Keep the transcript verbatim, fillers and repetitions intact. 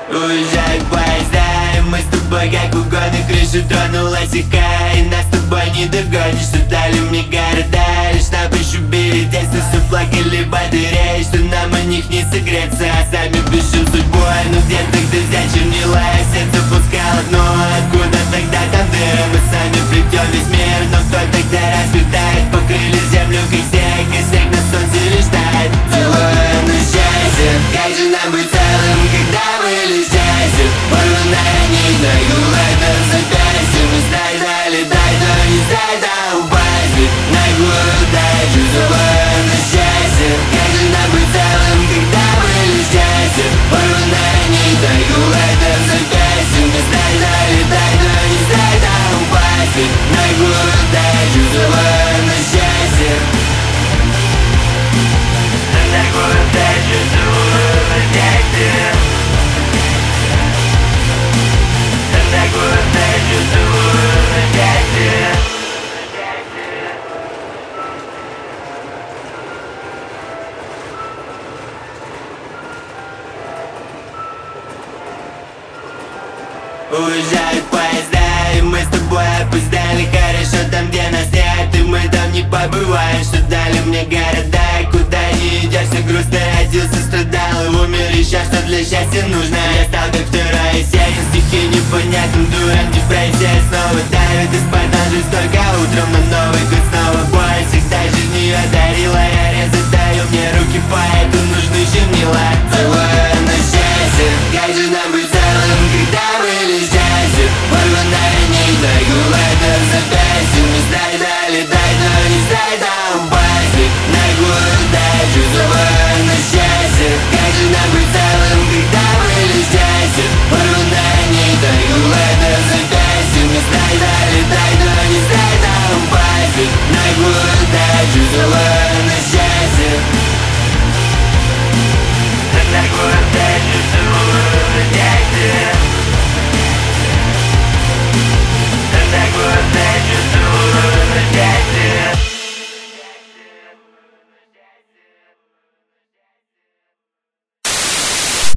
Уезжают поезда, и мы с тобой как угодно. Крышу тронулась и хай, нас с тобой не догонишь. Что дали мне города, лишь на пищу били детство. Все плакали батареи, что нам о них не согреться. А сами пишем судьбой, ну где тогда взять чернила? Я сердце пускало дно, откуда тогда там дыры? Мы сами плетем весь мир, но кто тогда расцветает? Покрыли землю как снег, и снег на солнце лишь тает. Целую на счастье, как же нам быть целым, когда мы лишь счастье? Порванная нить на юлайном запястье. Мы страдали, дай, но не дай, да упасть. Ведь наглую дачу, целую на счастье. Как же нам быть целым, когда мы лишь счастье? Порванная нить на юлайном запястье. Мы страдали, дай, но не дай, да упасть. Ведь наглую дачу, целую на счастье. Наглую дачу, целую на счастье. Такую дачу, целую на счастье. Уезжают поезда, и мы с тобой опоздали. Хорошо там, где нас нет, и мы там не побываем. Что дали мне города, и куда не идешь, все грустно. Родился, страдал и умер, еще что для счастья нужно. Я стал как вторая серия, стихи непонятным дурам. Депрессия снова давит из-под ножи, столько утром на новом.